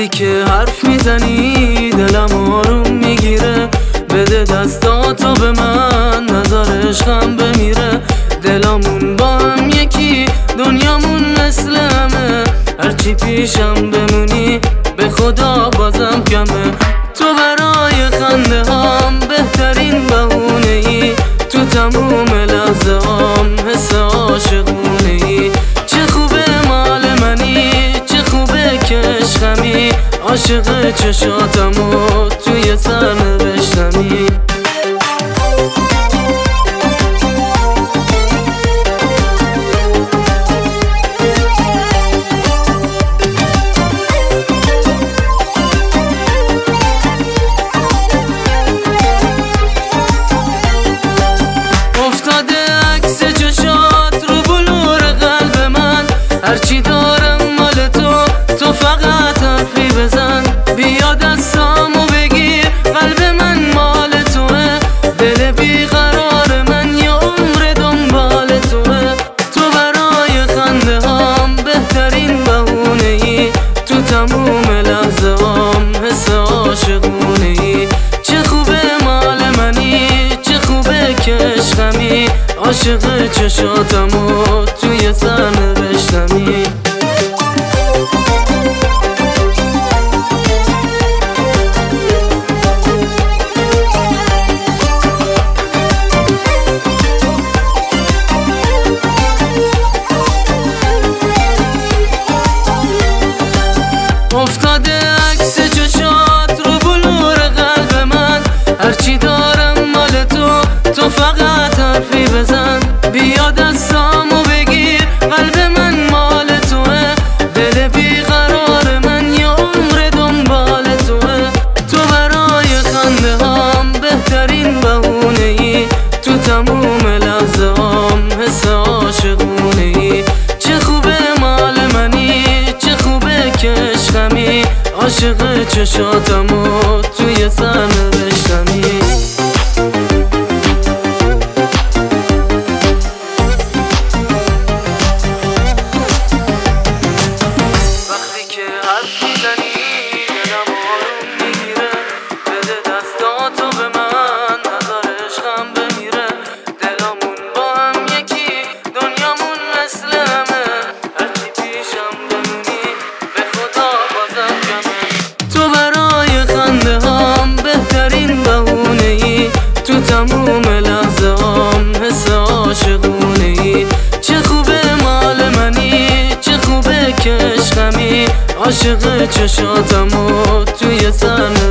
وقتی که حرف میزنی دلم آروم میگیره. بده دستاتو به من، نظر عشقم بمیره. دلامون با هم یکی، دنیامون مثل همه. هرچی پیشم بمونی به خدا بازم کمه. تو برای خنده هام بهترین بهونه ای. تو تموم لحظه هام حس عاشقونه ای. چه خوبه مال منی، چه خوبه که عشقمی. عاشق چشاتمو توی سر نوشتمی. هرچی دارم مال تو فقط حرفی بزن. بیا دستامو بگیر، قلب من مال توه. دل بیقرار من یه عمر دنبال توه. تو برای خنده هام بهترین بهونه ای. تو تموم لحظه هام حس عاشقونه ای. چه خوبه مال منی، چه خوبه که عشقمی. عاشق چشاتمو توی سر نوشتمی. افتاده عکس چشات رو بلور قلب من. هرچی دارم مال تو فقط حرفی بزن. بیا دستامو بگیر، قلب من مال توه. دل بیقرار من یه عمر دنبال توه. تو برای خنده هام بهترین بهونه ای. تو تموم لحظه هام حس عاشقونه ای. چه خوبه مال منی، چه خوبه که عشقمی. عاشق چشاتمو توی سر نوشتمی. تو تموم لحظه هام حس عاشقونه ای. چه خوبه مال منی، چه خوبه که عشقمی. عاشق چشاتمو توی سر